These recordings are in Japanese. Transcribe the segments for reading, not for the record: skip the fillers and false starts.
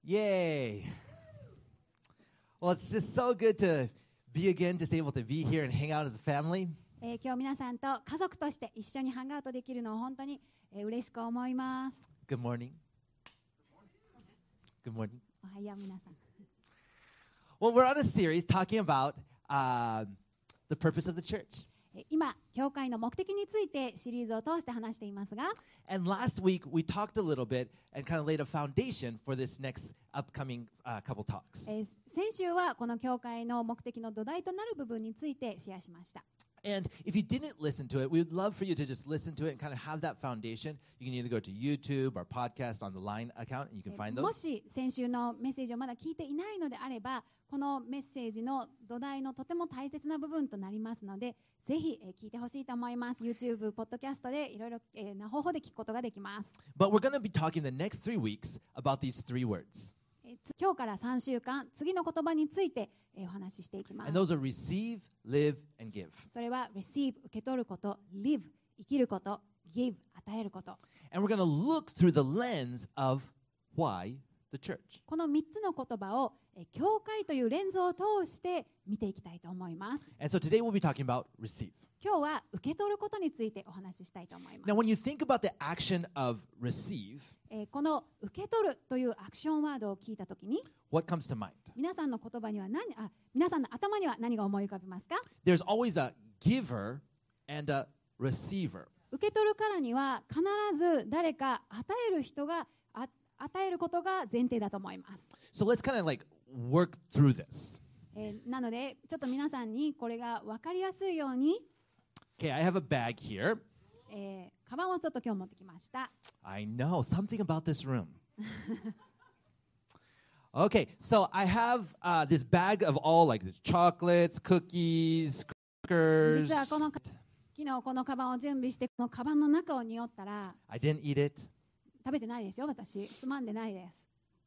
Yay! Well, it's just so good to be again, just able to be here and hang out as a family. 今日皆さんと家族として一緒にハングアウトできるのを本当に嬉しく思います。 Good morning. Good morning. おはよう皆さん。 Well, we're on a series talking about the purpose of the church. 今、教会の目的についてシリーズを通して話していますが、 And last week we talked a little bit and kind of laid a foundation for this next upcoming couple talks. 先週はこの教会の目的の土台となる部分についてシェアしました。 And if you didn't listen to it, we would love for you to just listen to it and kind of have that foundation. You can either go to YouTube or podcast on the Line account, and you can find も those. し先週のメッセージをまだ聞いていないのであれば、このメッセージの土台のとても大切な部分となりますので、ぜひ聞いてほしいと思います。YouTube、ポッドキャストでいろいろな方法で聞くことができます。 But we're going to be talking the next 3 weeks about these 3 words. 今日から3週間、次の言葉についてお話ししていきます。 And those are receive, live, and give. それは receive 受け取ること、live 生きること、give 与えること。 And we're going to look through the lens of why the church. この3つの言葉を教会というレンズを通して見ていきたいと思います。 And so today we'll be talking about receive. 今日は受け取ることについてお話ししたいと思います。 Now, when you think about the action of receive, この受け取るというアクションワードを聞いたときに、 what comes to mind? 皆さんの言葉には皆さんの頭には何が思い浮かびますか？ There's always a giver and a receiver. 受け取るからには必ず誰か与える人が与えることが前提だと思います。 So let's kind of like work through this. なのでちょっと皆さんにこれが分かりやすいように、 Okay, I have a bag here. カバンをちょっと今日持ってきました。 I know something about this room. Okay, so I have this bag of all like the chocolates, cookies, crackers. 実は昨日このカバンを準備してこのカバンの中を匂ったら I didn't eat it. 食べてないですよ、私つまんでないです。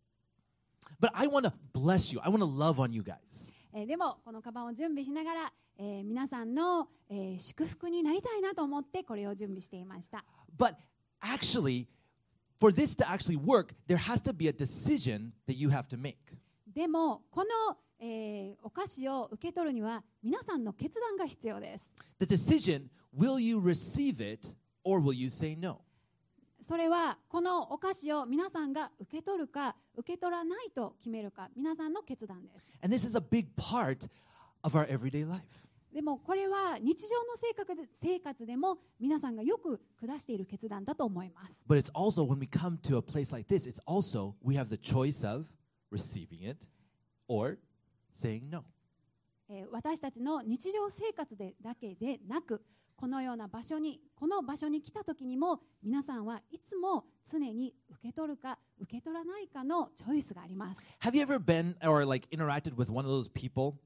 But I want to bless you. I want to love on you guys. でもこのカバンを準備しながら、皆さんの、祝福になりたいなと思ってこれを準備していました。 But actually, for this to actually work, there has to be a decision that you have to make. でもこの、お菓子を受け取るには皆さんの決断が必要です。 The decision, will you receive it or will you say no? それはこのお菓子を皆さんが受け取るか受け取らないと決めるか皆さんの決断です。 And this is a big part of our everyday life. でもこれは日常の生活でも皆さんがよく下している決断だと思います。 But it's also when we come to a place like this, it's also we have the choice of receiving it or saying no. 私たちの日常生活でだけでなくこの場所に来た時にも皆さんはいつも常に受け取るか受け取らないかのチョイスがあります。 Have you ever been or like interacted with one of those people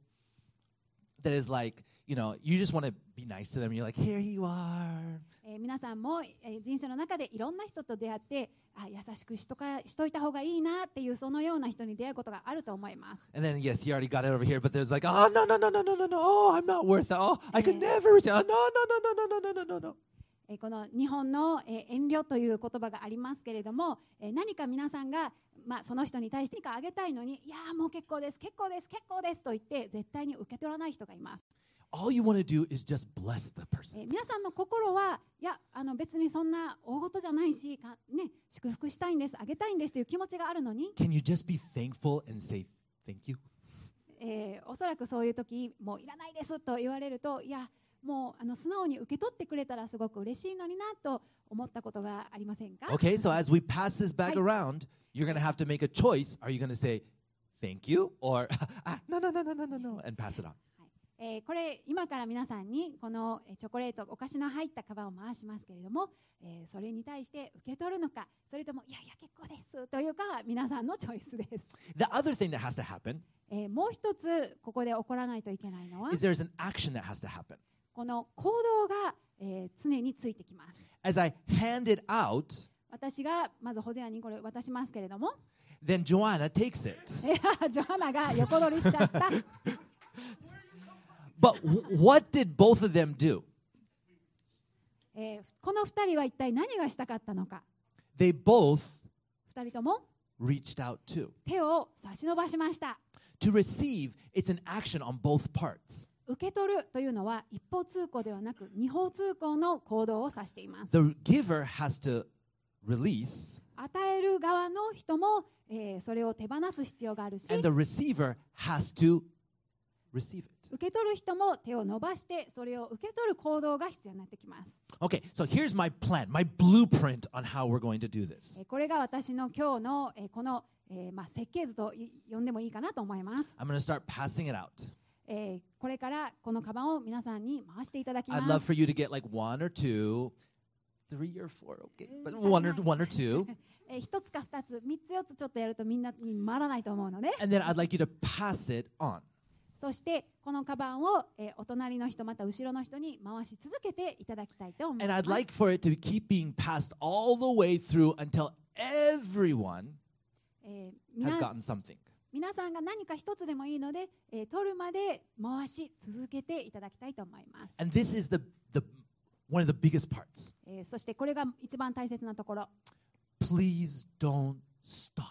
that is like, you know, you just want to be nice to them. You're like, here you are. 皆さんも、人生の中でいろんな人と出会って優しくしといた方がいいなっていうそのような人に出会うことがあると思います。 And then, yes, he already got it over here, but there's like, oh, no. Oh, I'm not worth it. Oh, I could never receive it. No. この日本の遠慮という言葉がありますけれども、何か皆さんが、その人に対して何かあげたいのに、いやもう結構ですと言って絶対に受け取らない人がいます。 All you want to do is just bless the person. 皆さんの心はいや別にそんな大事じゃないし、祝福したいんです、あげたいんですという気持ちがあるのに、 Can you just be thankful and say thank you? おそらくそういう時もういらないですと言われると、いやもう素直に受け取ってくれたらすごく嬉しいのになと思ったことがありませんか？ Okay, so as we pass this bag around, you're going to have to make a choice. Are you going to say thank you or no, and pass it on? これ今から皆さんにこのチョコレートお菓子の入ったカバンを回しますけれども、それに対して受け取るのかそれともいや結構ですというか皆さんのチョイスです。 The other thing that has to happen もう一つここで起こらないといけないのは is there's an action that has to happen. この行動が、常についてきます。 As I hand it out, 私がまずホゼアにこれ渡しますけれども、 then Joanna takes it. ジョハナが横取りしちゃった。 But what did both of them do? この2人は一体何がしたかったのか。 They both 2人とも reached out too. 手を差し伸ばしました。 To receive, it's an action on both parts. 受け取るというのは一方通行ではなく二方通行の行動を指しています。 The giver has to release, 与える側の人も、それを手放す必要があるし、 and the receiver has to receive it. 受け取る人も手を伸ばしてそれを受け取る行動が必要になってきます。 Okay, so here's my plan, my blueprint on how we're going to do this. これが私の今日の、この、設計図と呼んでもいいかなと思います。 I'm going to start passing it out. これからこのカバンを皆さんに回していただき I'd ま love す。 for you to get like 1 or 2, 3 or 4, okay, but one or 2. 一つか二つ、三つ四つちょっとやるとみんなに回らないと思うので、 And then I'd like you to pass it on. そしてこのカバンを、お隣の人また後ろの人に回し続けていただきたいと思い And ます。 I'd like for it to keep being passed all the way through until everyone え has gotten something. 皆さんが何か一つでもいいので、取るまで回し続けていただきたいと思います。 And this is one of the biggest parts. そしてこれが一番大切なところ。 Please don't stop.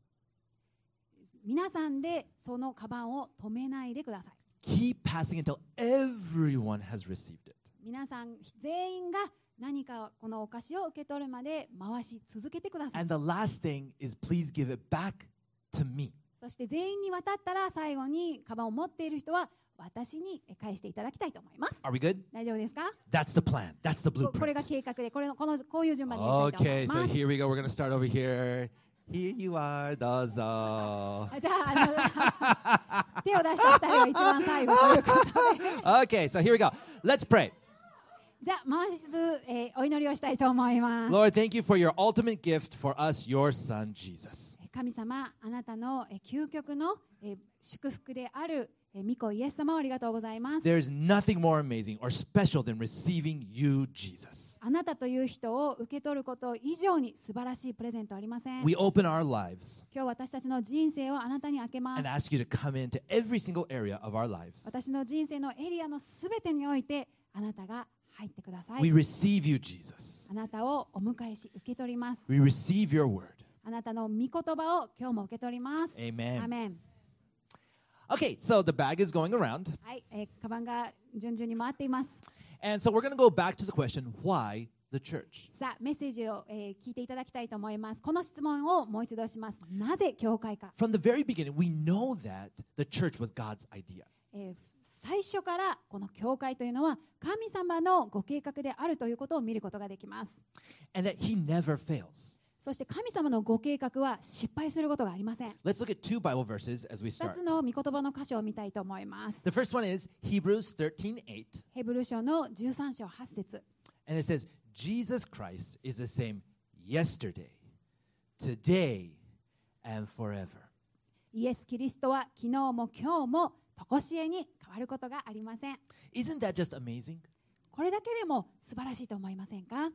皆さんでそのカバンを止めないでください。 Keep passing until everyone has received it. 皆さん全員が何かこのお菓子を受け取るまで回し続けてください。 And the last thing is please give it back to me. そして全員に渡ったら最後にカバンを持っている人は私に返していただきたいと思います。 Are we good? 大丈夫ですか？ That's the plan. That's the これが blueprint. 計画でこういう順番でやりたいと思 Okay, いま so す。 here we go. We're going to start over here. Here you are, どうぞ。 じゃあ、手を出した2人は一番最後ということで Okay, so here we go. Let's pray. じゃあ回しつつ、お祈りをしたいと思います。 Lord, thank you for your ultimate gift for us, your son, Jesus. 神様、あなたの究極の祝福である御子イエス様をありがとうございます。 There's nothing more amazing or special than receiving you, Jesus. あなたという人を受け取ること以上に素晴らしいプレゼントありません。 We open our lives 今日私たちの人生をあなたに開けま and す。 ask you to come into every single area of our lives. 私の人生のエリアのすべてにおいてあなたが入ってくださ We い。 receive you, Jesus. あなたをお迎えし受け取ります。 We receive your word. あなたの御言葉を今日も受け取ります。 Amen. アメン。 Okay, so the bag is going around. はい、カバンが順々に回っています。 And so we're going to go back to the question, why the church? さあ、メッセージを、聞いていただきたいと思います。この質問をもう一度します。なぜ教会か、 From the very beginning, we know that the church was God's idea. 最初からこの教会というのは神様のご計画であるということを見ることができます。 And that he never fails. そして神様のご計画は失敗することがありません。 Let's look at 2 Bible verses as we 2 start. つの御言葉の箇所を見たいと思います。 The first one is Hebrews 13:8, ヘブル書の13章8節 and it says, Jesus Christ is the same yesterday, today, and forever. イエス・キリストは昨日も今日も常しえに変わることがありません。 Isn't that just amazing? これだけでも素晴らしいと思いませんか？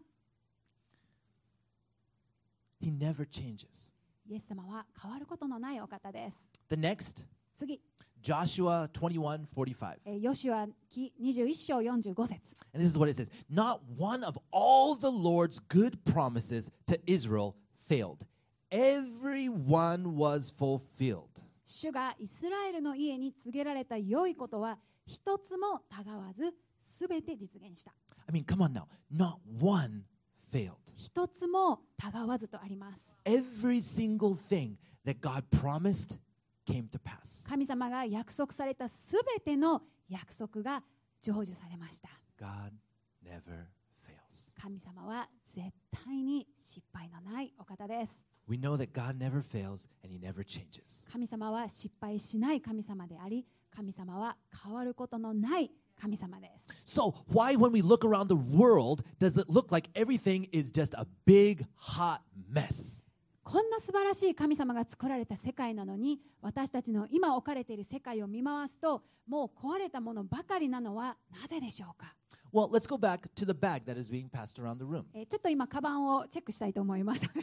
He never changes. イエス様は変わることのないお方です。 The next, 次、 Joshua 21:45. ヨシュア記21章45節 And this is what it says. Not one of all the Lord's good promises to Israel failed. Every one was fulfilled. 主がイスラエルの家に告げられた良いことは一つもたがわずすべて実現した。 I mean, come on now. Not one failed. 一つもたがわずとあります。 Every single thing that God promised came to pass. 神様が約束されたすべての約束が成就されました。 God never fails. 神様は絶対に失敗のないお方です。 We know that God never fails and He never changes. 神様は失敗しない神様であり、神様は変わることのない神様です。 So, why, when we look around the world, does it look like everything is just a big, hot mess? こんな素晴らしい神様が作られた世界なのに、私たちの今置かれている世界を見回すと、もう壊れたものばかりなのはなぜでしょうか？ Well, let's go back to the bag that is being passed around the room. ちょっと今カバンをチェックしたいと思います。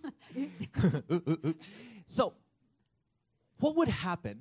So, what would happen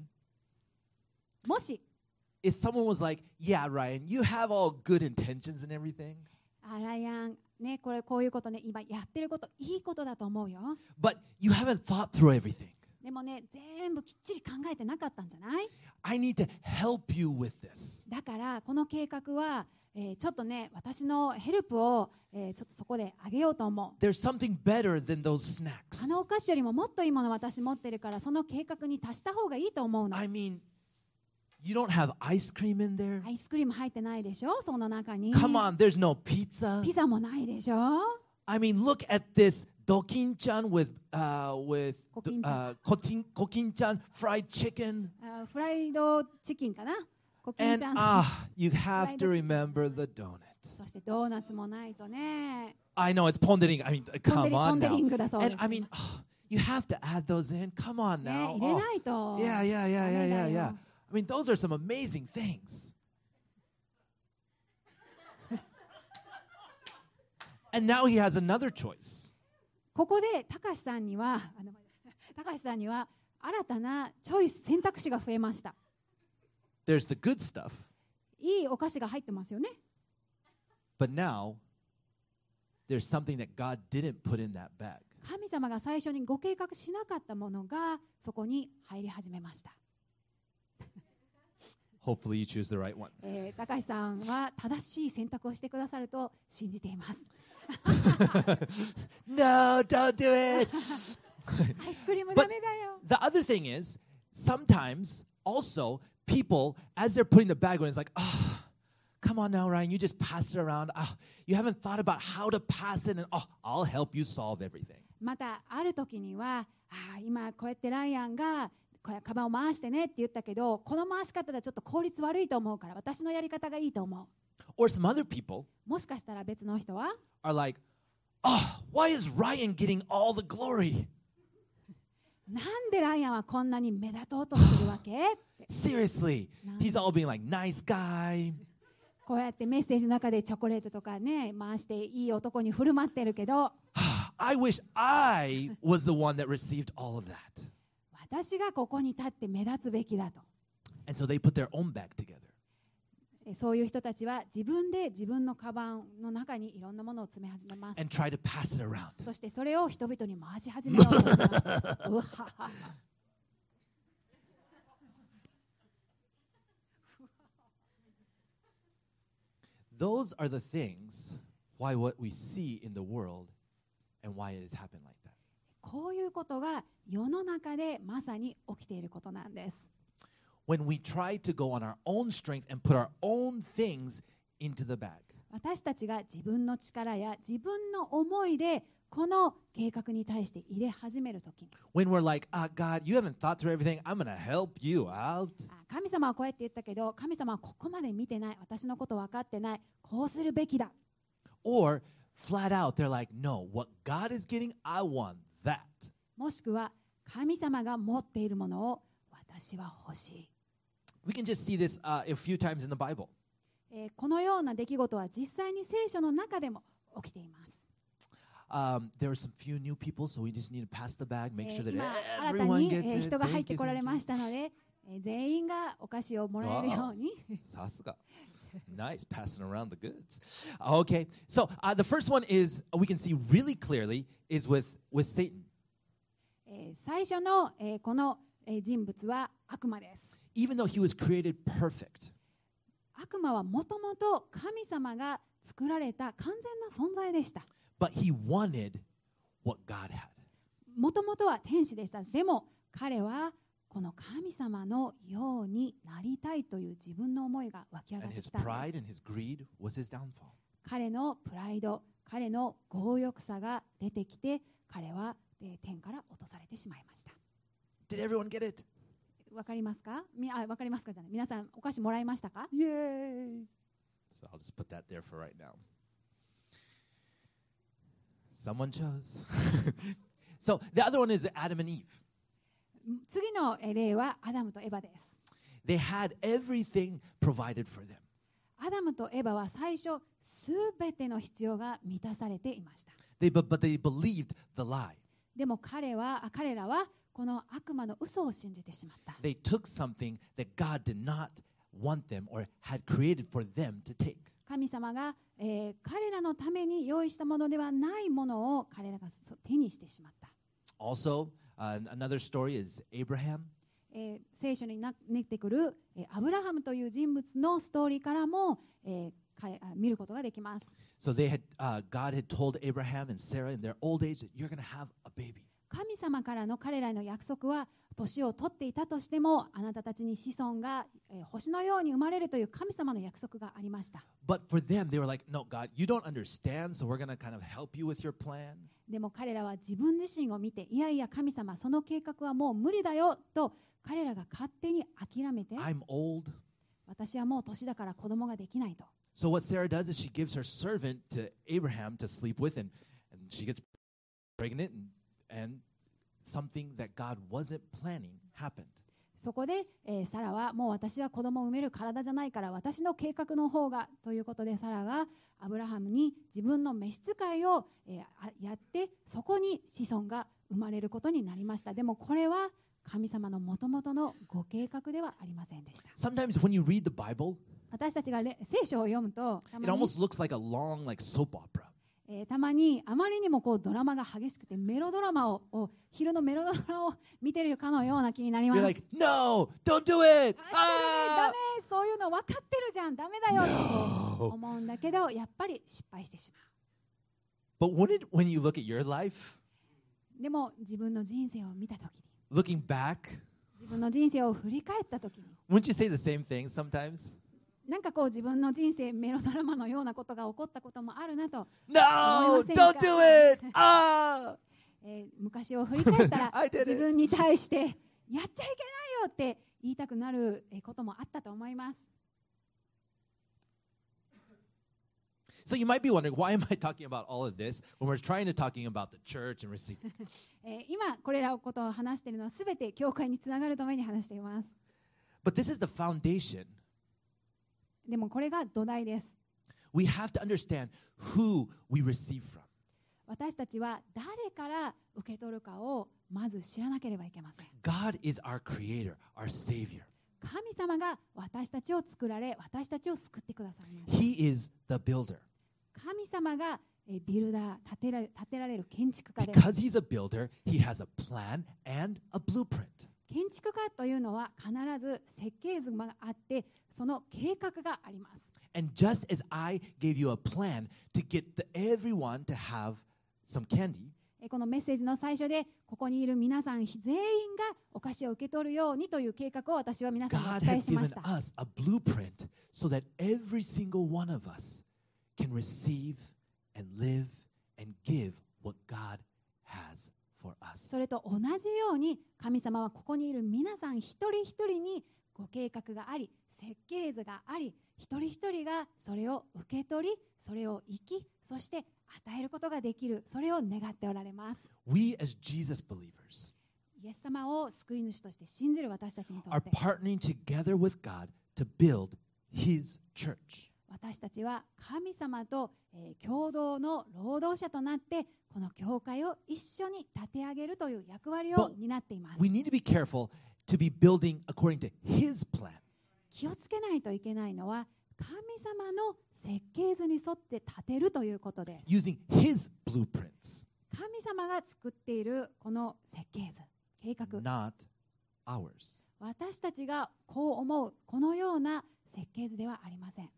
もし if someone was like, yeah, Ryan, you have all good intentions and everything, ライアン、ね、こういうことね、今やってること、いいことだと思うよ。 But you haven't thought through everything. でもね、全部きっちり考えてなかったんじゃない？ I need to help you with this. だからこの計画は、ちょっとね、私のヘルプを、ちょっとそこであげようと思う。 There's something better than those snacks. あのお菓子よりももっといいもの私持ってるから、その計画に足した方がいいと思うの。 I mean, you don't have ice cream in there? アイスクリーム入ってないでしょ、その中に。 Come on, there's no pizza. ピザもないでしょ。 I mean, look at this Dokin-chan with Kokin-chan fried chicken. フライドチキンかな、コキン And ちゃん。 you have to remember the donut. そしてドーナツもないとね。 I know it's pondering. I mean, ポンデ come リポ on ンデリ now. ングだそうで And す。 I mean, you have to add those in. Come on ね、 now. 入れないと。 Yeah. Yeah. I mean, those are some amazing things. And now he has another choice. ここで高橋さんには新たなチョイス、選択肢が増えました。 There's the good stuff, いいお菓子が入ってますよね。 but now there's something that God didn't put in that bag. 神様が最初にご計画しなかったものがそこに入り始めました。 Hopefully you choose the right one. 高橋さんは正しい選択をしてくださると信じています。 No, don't do it. アイスクリームダメだよ。 The other thing is, sometimes also people, as they're putting the bag on, it's like, come on now, Ryan, you just pass it around. You haven't thought about how to pass it, and I'll help you solve everything. またある時には今こうやってライアンがカバンを回してねって言ったけど、この回し方ではちょっと効率悪いと思うから私のやり方がいいと思う。 Or some other people もしかしたら別の人は are like, why is Ryan getting all the glory? なんでライアンはこんなに目立とうとしてるわけって Seriously, he's all being like, nice guy. こうやってメッセージの中でチョコレートとかね回していい男に振る舞ってるけど、 I wish I was the one that received all of that. 私がここに立って目立つべきだと。 And so they put their own bag together. そういう人たちは自分で自分のカバンの中にいろんなものを詰め始めます。 And try to pass it around. そしてそれを人々に回し始めようとします。うわはは。 Those are the things why what we see in the world and why it has happened like that. こういうことが世の中でまさに起きていることなんです。 When we try to go on our own strength and put our own things into the bag. 私たちが自分の力や自分の思いでこの計画に対して入れ始めるとき、 When we're like, God, you haven't thought through everything. I'm going to help you out. 神様はこうやって言ったけど、神様はここまで見てない、私のこと分かってない、こうするべきだ。 Or flat out, they're like, no, what God is getting, I want that. もしくは神様が持っているものを私は欲しい。 We can just see this a few times in the Bible. このような出来事は実際に聖書の中でも起きています。 There are some few new people, so we just need to pass the bag, make sure that 今新た everyone に gets it. 人が入って Thank こられ you, ましたので、全員がお菓子をもらえるように。 Sasuga. Nice, passing around the goods. Okay, so the first one is we can see really clearly is with Satan. 最初のこの人物は悪魔です。 Even though he was created perfect, 悪魔はもともと神様が作られた完全な存在でした。 but he wanted what God had. もともとは天使でした。でも彼はこの神様のようになりたいという自分の思いが湧き上がっ And て his きたんで pride す。 and his greed was his downfall. 彼のプライド、彼の強欲さが出てきて、彼は天から落とされてしまいました。 Did everyone get it? わかりますか？わかりますかじゃない。皆さんお菓子もらいましたか？ Yay! So I'll just put that there for right now. Someone chose. So the other one is Adam and Eve. 次の例はアダムとエバです。 They had everything provided for them. アダムとエバは最初すべての必要が満たされていました。 But they believed the lie. でも彼らはこの悪魔の嘘を信じてしまった。 They took something that God did not want them or had created for them to take. 神様が、彼らのために用意したものではないものを彼らが手にしてしまった。 Also, another story is Abraham. 聖書に出てくる、アブラハムという人物のストーリーからも、見ることができます。 So God had told Abraham and Sarah in their old age that you're going to have a baby. 神様からの彼らへの約束は年を取っていたとしてもあなたたちに子孫が、星のように生まれるという神様の約束がありました。 But for them, they were like, no, God, you don't understand, so we're going to kind of help you with your plan. でも彼らは自分自身を見ていやいや神様その計画はもう無理だよと彼らが勝手に諦めて I'm old. 私はもう年だから子供ができないと。 So what Sarah does is she gives her servant to Abraham to sleep with, and she gets pregnant, and something that God wasn't planning happened. そこで、サラはもう私は子供を産める体じゃないから私の計画の方がということでサラがアブラハムに自分の召使いを、やってそこに子孫が生まれることになりました。でもこれは神様の元々のご計画ではありませんでした。 Sometimes when you read the Bible, 私たちが聖書を読むとた it まに almost looks like a long, like soap opera. たまにあまりにもこうドラマが激しくてメロドラマを昼のメロドラマを見てるかのような気になります。 You're like, no, don't do it. ダメそういうの分かってるじゃんダメだよと思うんだけどやっぱり失敗してしま But when you look at your life, う。でも自分の人生を見たときに looking back, 自分の人生を振り返ったときに wouldn't you say the same thing sometimes? なんかこう自分の人生メロドラマのようなことが起こったこともあるなと No, don't do it. 昔を振り返ったら I did it. 自分に対してやっちゃいけないよって言いたくなることもあったと思います。 So you might be wondering, why am I talking about all of this when we're trying to talking about the church and receive? 今これらのことを話しているのはすべて教会につながるために話しています。 But this is the foundation. でもこれが土台です。 We have to understand who we receive from. 私たちは誰から受け取るかをまず知らなければいけません。 God is our creator, our savior. 神様が私たちを作られ、私たちを救ってくださいました。 He is the builder. 神様がビルダー、建てられる建築家です。 Because he's a builder, he has a plan and a blueprint. 建築家というのは必ず設計図があって、その計画があります。 And just as I gave you a plan to get everyone to have some candy, このメッセージの最初でここにいる皆さん全員がお菓子を受け取るようにという計画を私は皆さんにお God 伝え has しま given した。 us a blueprint so that every single one of us can receive and live and give what God has for us. それと同じように神様はここにいる皆さん一人一人にご計画があり、設計図があり、一人一人がそれを受け取り、それを生き、そして与えることができる、それを願っておられます。 We as Jesus believers イエス様を救い主として信じる私たちにと are って、 partnering together with God to build His church. 私たちは神様と、共同の労働者となってこの教会を一緒に立て上げるという役割を担っています。 We need to be careful to be building according to His plan. 気をつけないといけないのは神様の設計図に沿って立てるということです。 Using His blueprints, 神様が作っているこの設計図、計画、 not ours. 私たちがこう思うこのような設計図ではありません。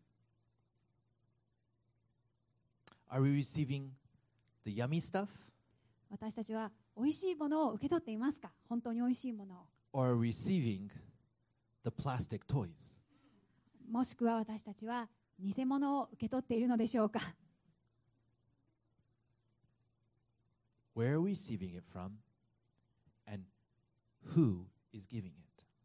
Are we receiving the yummy stuff? 私たちは美味しいものを受け取っていますか？本当に美味しいものを。 Or are we receiving the plastic toys? もしくは私たちは偽物を受け取っているのでしょうか？ Where are we receiving it from? And who is giving it?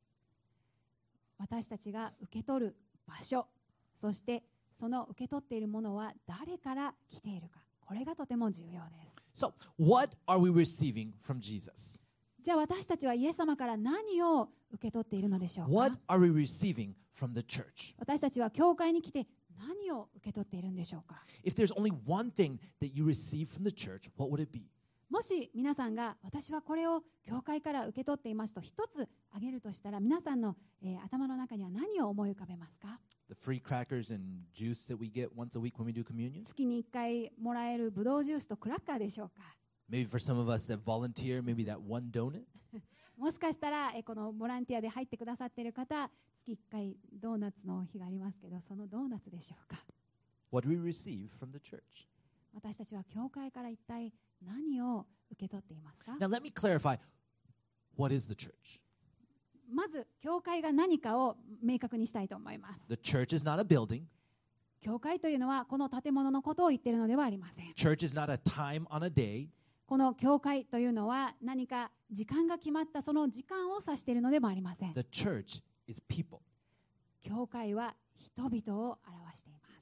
私たちが受け取る場所、そしてその受け取っているものは誰から来ているか、これがとても重要です。 So, what are we receiving from Jesus? じゃあ私たちはイエス様から何を受け取っているのでしょうか？ What are we receiving from the church? 私たちは教会に来て何を受け取っているんでしょうか？ If there's only one thing that you receive from the church, what would it be? もし皆さんが私はこれを教会から受け取っていますと一つ挙げるとしたら、皆さんの、頭の中には何を思い浮かべますか？ The free crackers and juice that we get once a week when we do communion? 月に1回もらえるブドウジュースとクラッカーでしょうか？ Maybe for some of us that volunteer, maybe that one donut? もしかしたら、このボランティアで入ってくださっている方、月1回ドーナツの日がありますけど、そのドーナツでしょうか？ What do we receive from the church? 私たちは教会から一体何を受け取っていますか？ Now, let me clarify, what is the church? まず教会が何かを明確にしたいと思います。 The church is not a building. 教会というのはこの建物のことを言っているのではありません。 Church is not a time on a day. この教会というのは何か時間が決まったその時間を指しているのでもありません。 The church is people. 教会は人々を表しています。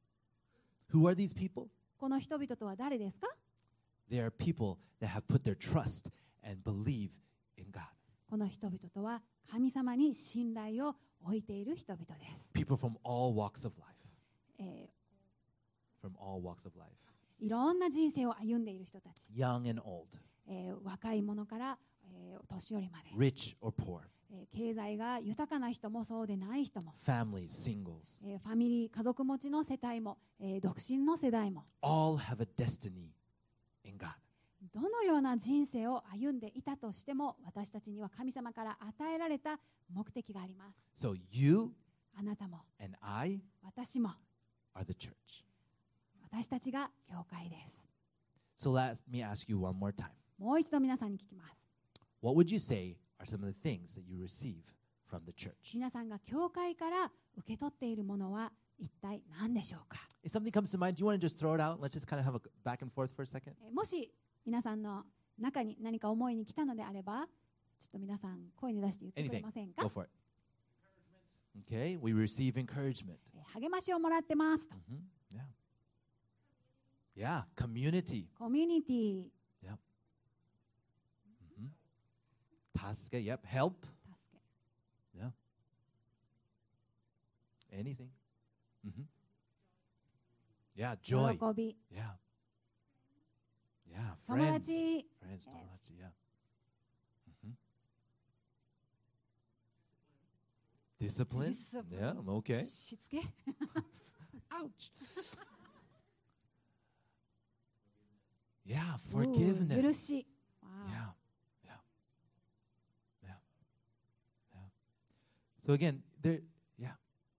Who are these people? この人々とは誰ですか？ They are people that have put their trust and believe in God. この人々とは神様に信頼を置いている人々です。 People from all walks of life. From all walks of life. いろんな人生を歩んでいる人たち、 Young and old. 若い者から、年寄りまで、 Rich or poor. 経済が豊かな人もそうでない人も、 Families, singles. ファミリー家族持ちの世帯も、独身の世代も All have a destiny in God. どのような人生を歩んでいたとしても、私たちには神様から与えられた目的があります。 So you あなたも and I 私も are the church. 私たちが教会です。 So let me ask you one more time. もう一度皆さんに聞きます。 What would you say are some of the things that you receive from the church? 皆さんが教会から受け取っているものは一体何でしょうか？ If something comes to mind, do you want to just throw it out? Let's just kind of have a back and forth for a second. もし皆さんの中に何か思いに来たのであれば、ちょっと皆さん声に出して言ってくれ Anything. ません Go か？ for it. Okay, we receive encouragement. 励ましをもらってますと。 Yeah. Yeah, community. コミュニティ、 Taske, yep. Help. 助け、 Yeah. Anything. Yeah, 喜 joy. び、 Yeah. Yeah, 友 friends. 達、 Friends, 友達, yeah. Discipline. Discipline. Yeah, okay. しつけ、 Ouch. Yeah, 許 forgiveness. し、わあ Yeah. Yeah. Yeah. Yeah. So again, there, yeah.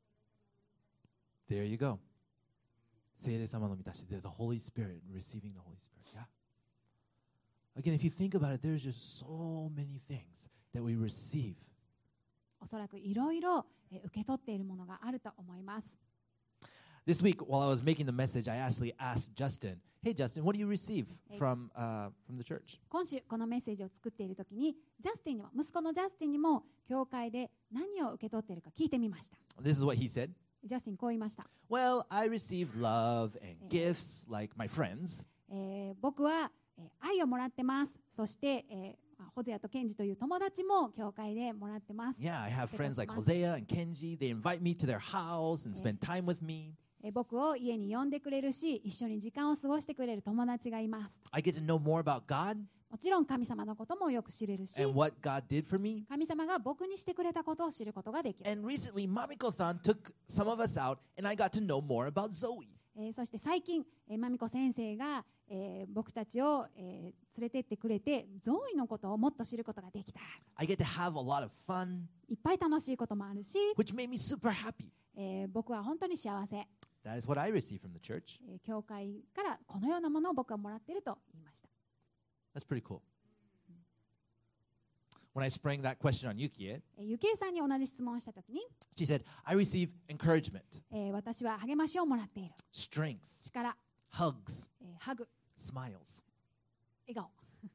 There you go. 聖霊様の満たし、there's the Holy Spirit, receiving the Holy Spirit. Yeah. Again, if you think about it, there's just so many things that we receive. おそらくいろいろ受け取っているものがあると思います。 This week, while I was making the message, I actually asked Justin, "Hey, Justin, what do you receive from the church?" 今週このメッセージを作っているときに、ジャスティンにも、息子のジャスティンにも教会で何を受け取っているか聞いてみました。 This is what he said. ジャスティンこう言いました。 Well, I receive love and gifts like my friends. 僕は、愛をもらってます。そして、ホゼアとケンジという友達も教会でもらってます。 Yeah, I have friends like Hosea and Kenji. They invite me to their house and spend time with me. 僕を家に呼んでくれるし、一緒に時間を過ごしてくれる友達がいます。 I get to know more about God もちろん神様のこともよく知れるし、 and what God did for me. 神様が僕にしてくれたことを知ることができる。 And recently, Mamiko-san took some of us out, and I got to know more about Zoe. そして最近、まみこ先生が、僕たちを、連れてってくれて、ゾーイのことをもっと知ることができた。 I get to have a lot of fun, いっぱい楽しいこともあるし、 which made me super happy. 僕は本当に幸せ。 That is what I received from the church. 教会からこのようなものを僕はもらっていると言いました。 That's pretty cool. When I sprang that question on Yukie, ゆきえさんに同じ質問をしたときに、 she said, I receive encouragement, 私は励ましをもらっている。 strength, 力、 hugs, ハグ、 smiles. 笑顔。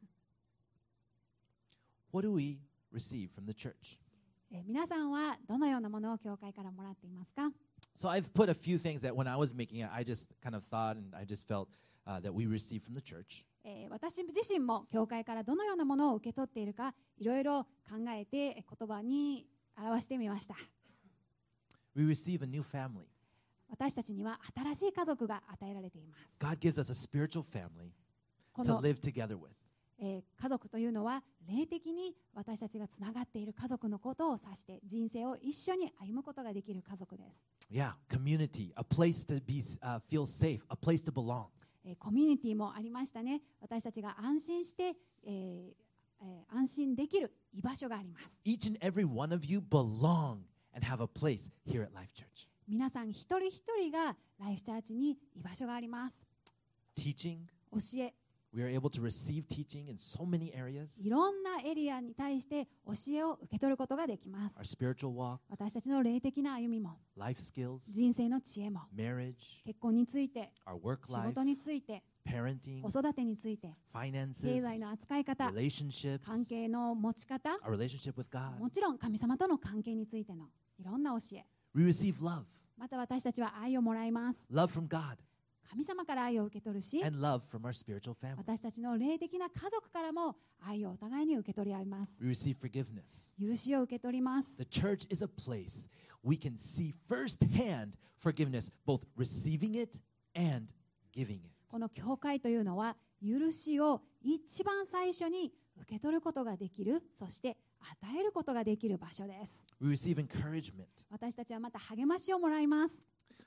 What do we receive from the church? 皆さんはどのようなものを教会からもらっていますか？ So I've put a few things that when I was making it, I just kind of thought and I just felt that we receive from the church. 私自身も教会からどのようなものを受け取っているか、いろいろ考えて言葉に表してみました。 We receive a new family. 私たちには新しい家族が与えられています。 God gives us a spiritual family こ to の live together with. 家族というのは霊的に私たちがつながっている家族のことを指して人生を一緒に歩むことができる家族です。 Yeah, community, a place to feel safe, a place to belong. コミュニティもありましたね。私たちが安心して、安心できる居場所があります。 Each and every one of you belong and have a place here at Life Church. 皆さん一人一人がライフチャーチに居場所があります。 Teaching, 教え、 we are able to receive teaching in so many areas. いろんなエリアに対して教えを受け取ることができます。 Our spiritual walk, 私たちの霊的な歩みも、 life skills, 人生の知恵も、 marriage, 結婚について、 our work 仕 life, 事について、 parenting, 子育てについて、 finances, 経済の扱い方、 relationships, 関係の持ち方、 our relationship with God. もちろん神様との関係についてのいろんな教え、 We receive love, また私たちは愛をもらいます。 love from God, 神様から愛を受け取るし、 and love from our spiritual family. 私たちの霊的な家族からも愛をお互いに受け取り合います。 We receive forgiveness. 許しを受け取ります。 The church is a place we can see firsthand forgiveness, both receiving it and giving it. この教会というのは許しを一番最初に受け取ることができる、そして与えることができる場所です。 We receive encouragement. 私たちはまた励ましをもらいます。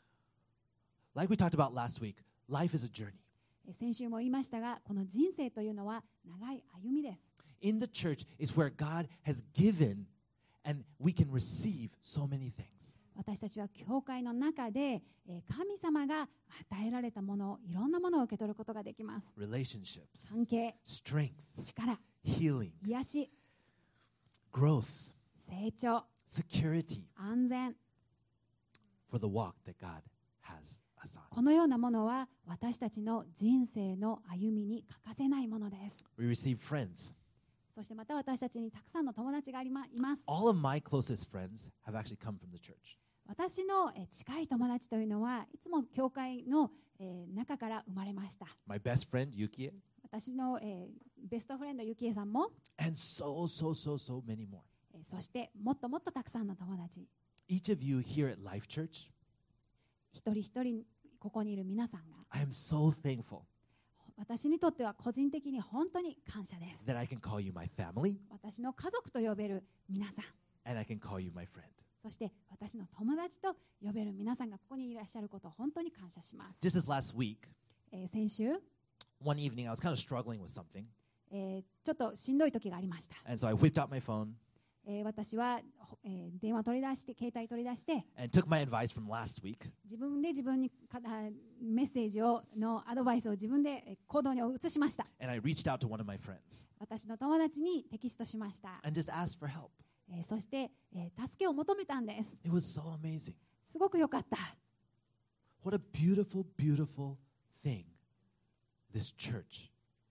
Like we talked about last week, life is a journey. 先週も言いましたが、この人生というのは長い歩みです。 In the church is where God has given and we can receive so many things. 私たちは教会の中で神様が与えられたもの、いろんなものを受け取ることができます。 Relationships, 関係、 strength, 力、 healing, 癒し、 growth, 成長、 security 安全。 for the walk that God has us on. このようなものは私たちの人生の歩みに欠かせないものです。 We receive friends. そしてまた私たちにたくさんの友達がいます。 All of my closest friends have actually come from the church. 私の近い友達というのはいつも教会の中から生まれました。 My best friend, Yukie, 私のベストフレンドゆきえさんも、 and so many more. そしてもっともっとたくさんの友達、 Each of you here at Life Church, 一人一人ここにいる皆さんが I am so thankful 私にとっては個人的に本当に感謝です。 that I can call you my family 私の家族と呼べる皆さん、 and I can call you my friend. そして私の友達と呼べる皆さんがここにいらっしゃることを本当に感謝します。 Just as last week, 先週、 one evening I was kind of struggling with something, ちょっとしんどい時がありました。 and so I whipped out my phone 私は、電話取り出して、携帯取り出して、 and took my advice from last week 自分で自分にメッセージのアドバイスを自分で行動に移しました。 and I reached out to one of my friends 私の友達にテキストしました。 and just asked for help. そして、助けを求めたんです。 It was so amazing. すごく良かった。 What a beautiful, beautiful thing this church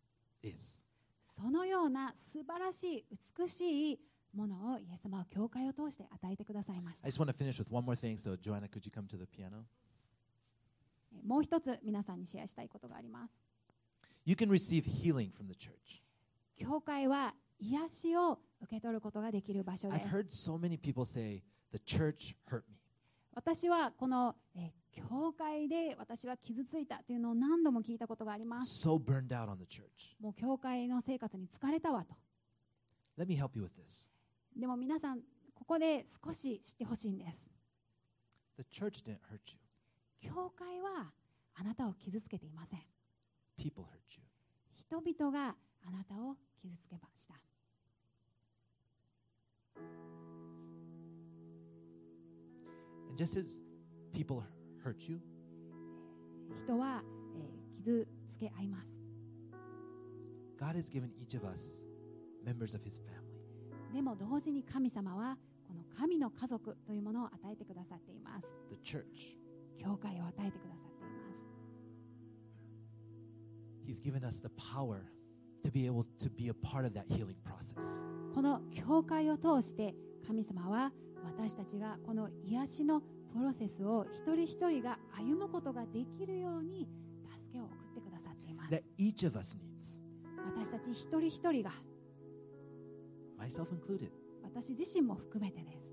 is. そのような素晴らしい、美しいものをイエス様は教会を通して与えてくださいました I。just want to finish with one more thing. So, Joanna, could you come to the piano? もう一つ皆さんにシェアしたいことがあります。 You can receive healing from the church. 教会は癒しを受け取ることができる場所で I've す。 heard so many people say, the church hurt me. 私はこの、教会で私は傷ついたというのを何度も聞いたことがあります。 So burned out on the church. もう教会の生活に疲れたわと。 Let me help you with this. でも皆さん、ここで少し知ってほしいんです。 The church didn't hurt you. 教会はあなたを傷つけていません。 People hurt you. 人々があなたを傷つけました。 And just as people hurt you, 人は、傷つけ合います。 God has given each of us members of his family. でも同時に神様はこの神の家族というものを与えてくださっています。 The church. 教会を与えてくださっています。 He's given us the power to be able to be a part of that healing process. この教会を通して神様は私たちがこの癒しのプロセスを一人一人が歩むことができるように助けを送ってくださっています。 That each of us needs, 私たち一人一人が、 myself included. 私自身も含めてです。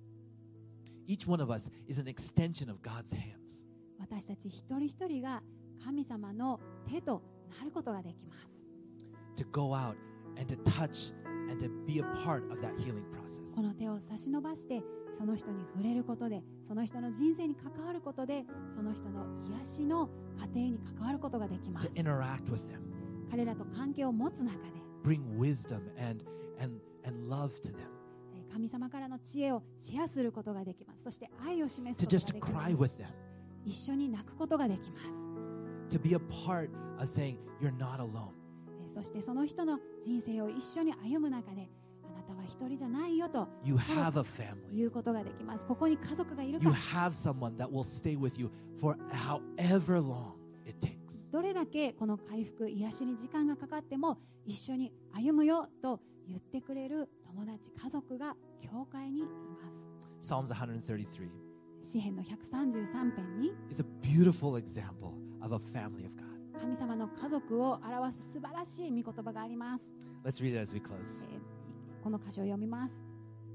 Each one of us is an extension of God's hands. 私たち一人一人が神様の手となることができます。 To go out and to touch and to be a part of that healing process. この手を差し伸ばしてその人に触れることで、その人の人生に関わることで、その人の癒しの過程に関わることができます。 To interact with them. 彼らと関係を持つ中で Bring wisdom and love to them. 神様からの知恵をシェアすることができます。そして愛を示す To ことが just でき cry ま with す。 them. 一緒に泣くことができます。 To be a part of saying, you're not alone. そしてその人の人生を一緒に歩む中で、あなたは一人じゃないよと You have a family. 言うことができます。ここに家族がいるか You ら、 have someone that will stay with you for however long it takes. どれだけこの回復、癒しに時間がかかっても一緒に歩むよと言ってくれる友達、家族が教会にいます。 Psalms 133 詩編の133編に is a beautiful example of a family of God. 神様の家族を表す素晴らしい御言葉があります。 Let's read it as we close. この箇所を読みます。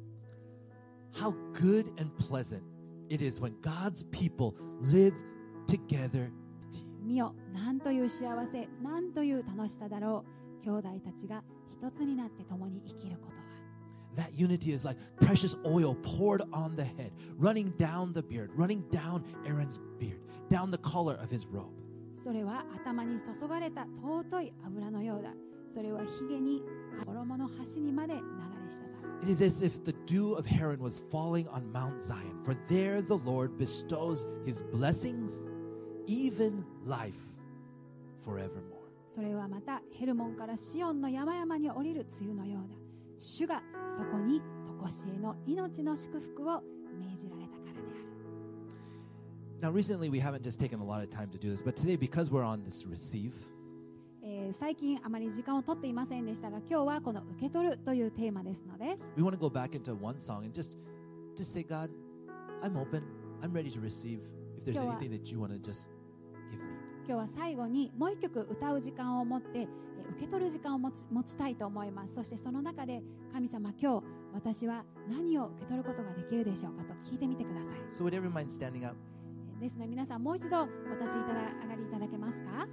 How good and pleasant it is when God's people live together. 見よ、なんという幸せ、なんという楽しさだろう。兄弟たちが一つになって共に生きることは。 That unity is like precious oil poured on the head, running down the beard, running down Aaron's beard, down the collar of his robe. それは頭に注がれた尊い油のようだ。それはひげに衣の端にまで流れ滴る。 It is as if the dew of Heron was falling on Mount Zion, for there the Lord bestows his blessings, even life, forevermore. それはまたヘルモンからシオンの山々に降りる梅雨のようだ。主がそこに常しえの命の祝福を命じられたからである。 Now, recently we haven't just taken a lot of time to do this, but today, because we're on this receive, 最近あまり時間を取っていませんでしたが、今日はこの受け取るというテーマですので、 we want to go back into one song and just say, God, I'm open. I'm ready to receive. If there's anything that you want to just give me. 今日は最後にもう一曲歌う時間を持って受け取る時間を持ちたいと思います。そしてその中で神様、今日私は何を受け取ることができるでしょうかと聞いてみてください。 So would everyone mind standing up? ですので皆さんもう一度お立ち上がりいただけますか。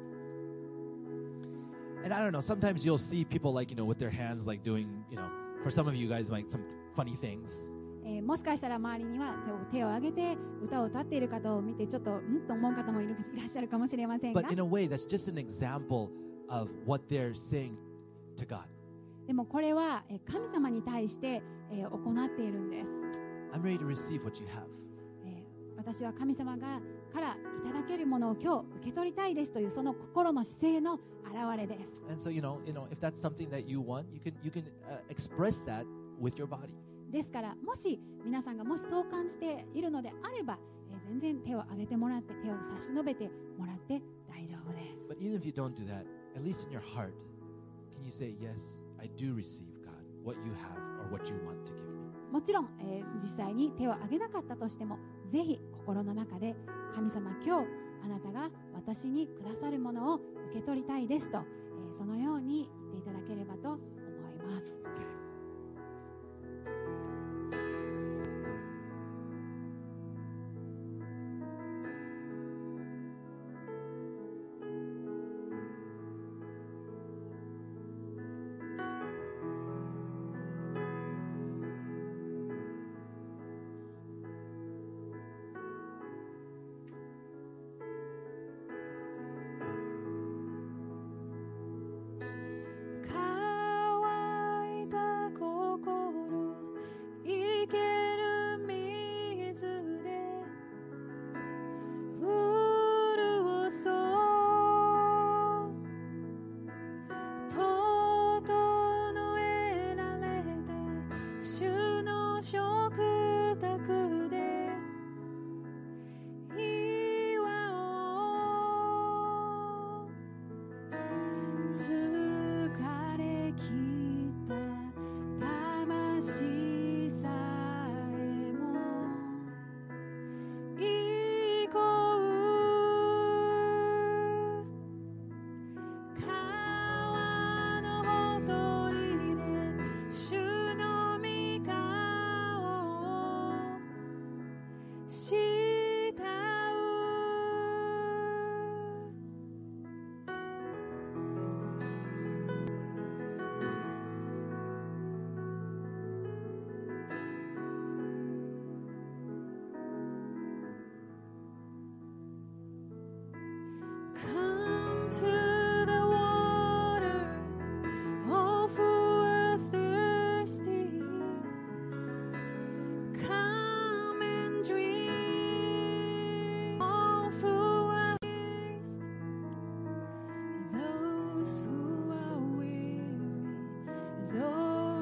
And I don't know, sometimes you'll see people like, with their hands like doing, for some of you guys, like some funny things. もしかしたら周りには手を挙げて歌を歌っている方を見てちょっとと思う方もいらっしゃるかもしれませんが、 But in a way, that's just an example of what they're saying to God. でもこれは神様に対して行っているんです。 I'm ready to receive what you have. 私は神様からいただけるものを今日受け取りたいですというその心の姿勢の表れです。 And so, if that's something that you want, you can express that with your body. ですからもし皆さんがもしそう感じているのであれば、全然手を挙げてもらって手を差し伸べてもらって大丈夫です。 But even if you don't do that, at least in your heart, can you say, yes, I do receive, God, what you have or what you want to give me? もちろん、実際に手を挙げなかったとしてもぜひ心の中で神様、今日あなたが私にくださるものを受け取りたいですと、そのように言っていただければと思います。 Okay.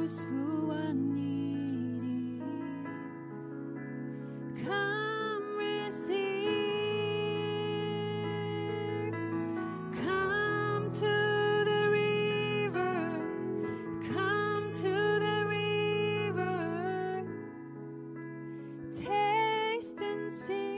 thirst for what needy. Come receive. Come to the river. Come to the river. Taste and see.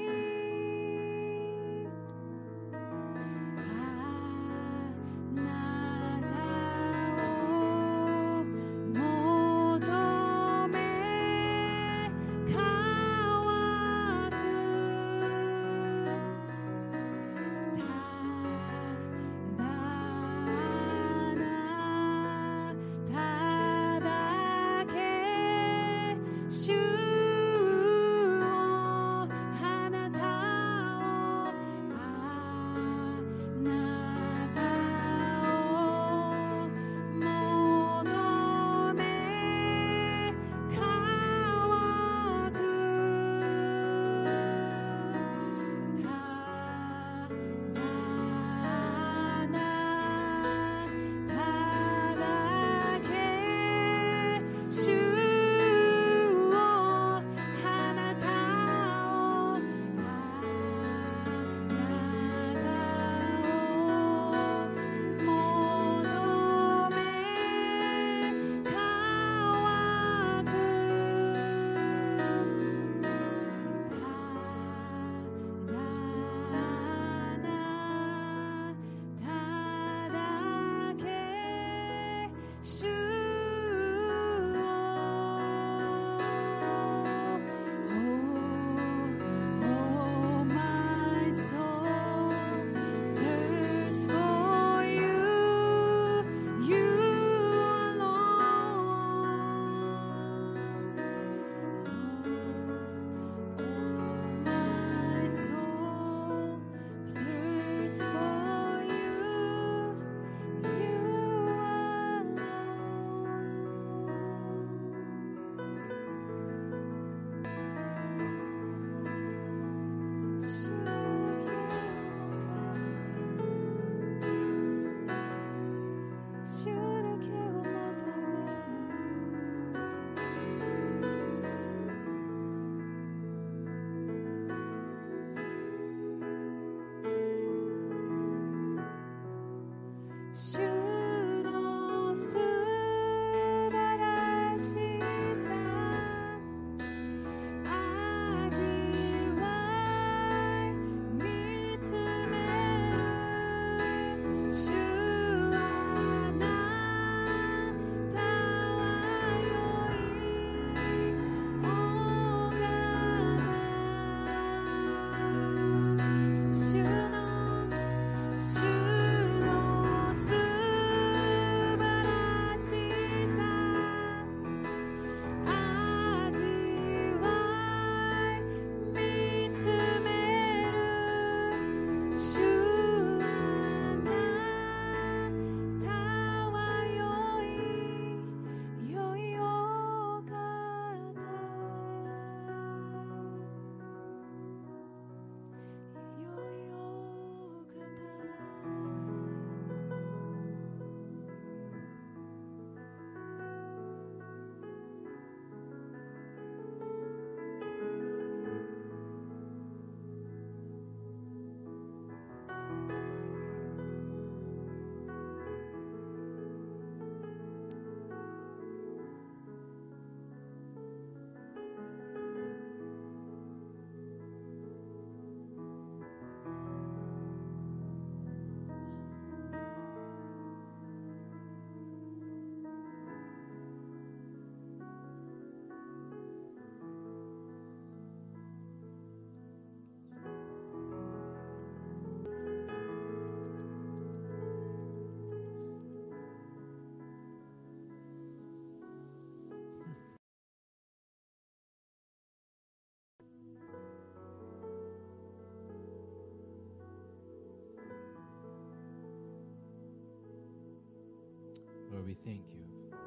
Lord, we thank you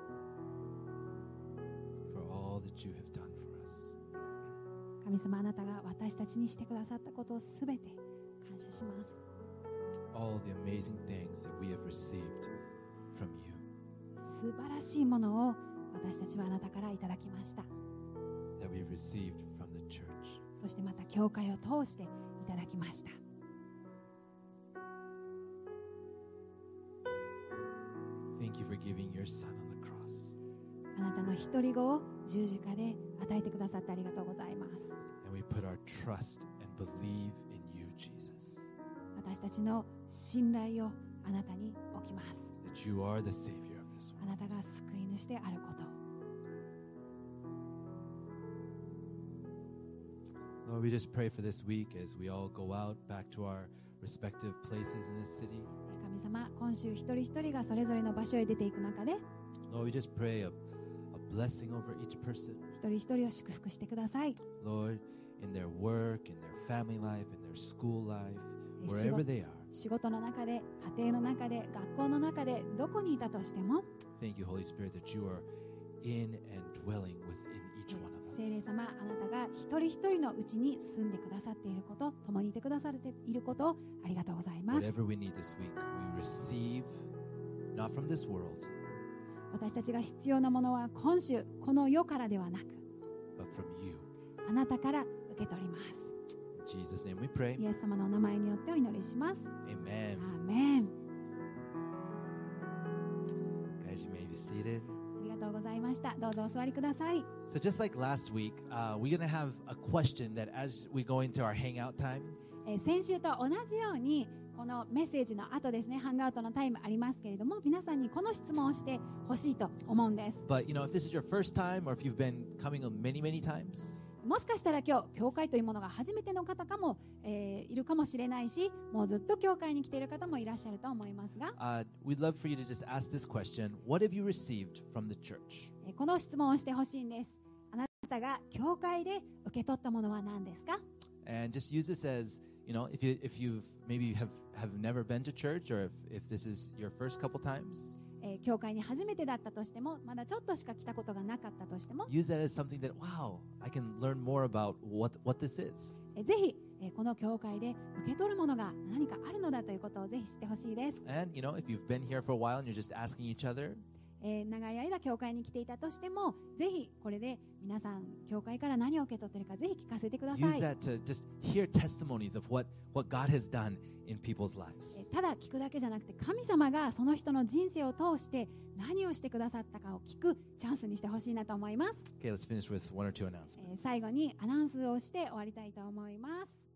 for all that you have done for us. 神様、あなたが私たちにしてくださったことをすべて感謝します。 All the amazing things that we have received from you. 素晴らしいものを私たちはあなたからいただきました。 that we've received from the church. そしてまた教会を通していただきました。 Thank you for giving your son on the cross. あなたの一人子を十字架で与えてくださってありがとうございます。 And we put our trust and believe in you, Jesus. 私たちの信頼をあなたに置きます。 That you are the Savior of this あ world. なたが救い主であること。 Lord, we just pray for this week as we all go out back to our respective places in this city. 神様、今週一人一人がそれぞれの場所へ出ていく中で、 Lord, we just pray a blessing over each person. 一人一人を祝福してください。 Lord, in their work, in their family life, in their school life, 仕 wherever 事 they are. 仕事の中で、家庭の中で、学校の中で、どこにいたとしても、 Thank you, Holy Spirit, that you are in and dwelling within each one of us. 聖霊様、あなたが一人一人のうちに住んでくださっていること、共にいてくださっていることをありがとうございます。 Whatever we need this week, we receive not from this world, 私たちが必要なものは今週、この世からではなく、 but from you. あなたから受け取ります。 In Jesus' name we pray. イエス様のお名前によってお祈りします。 Amen. アーメン。 Guys, you may be seated. ありがとうございました。どうぞお座りください。 So just like last week, we're going to have a question that as we go into our hangout time, 先週と同じようにこのメッセージの後ですね、ハングアウトのタイムありますけれども、皆さんにこの質問をしてほしいと思うんです。 but if this is your first time or if you've been coming many, many times, もしかしたら今日教会というものが初めての方かも、いるかもしれないし、もうずっと教会に来ている方もいらっしゃると思いますが、 we'd love for you to just ask this question: What have you received from the church? この質問をしてほしいんです。あなたが教会で受け取ったものは何ですか？ And just use this as, if you've maybe have never been to church, or if this is your first couple times, 教会に初めてだったとしても、まだちょっとしか来たことがなかったとしても、 use that as something that, wow, I can learn more about what this is. ぜひ、この教会で受け取るものが何かあるのだということをぜひ知ってほしいです。 And, if you've been here for a while and you're just asking each other, 長い間教会に来ていたとしても、ぜひこれで皆さん教会から何を受け取っているかぜひ聞かせてくださ use い。 that to just hear testimonies of what God has done in people's lives. ただ聞くだけじゃなくて、神様がその人の人生を通して何をしてくださったかを聞くチャンスにしてほしいなと思います。 Okay, let's finish with one or two announcements. 最後にアナウンスをして終わりたいと思います。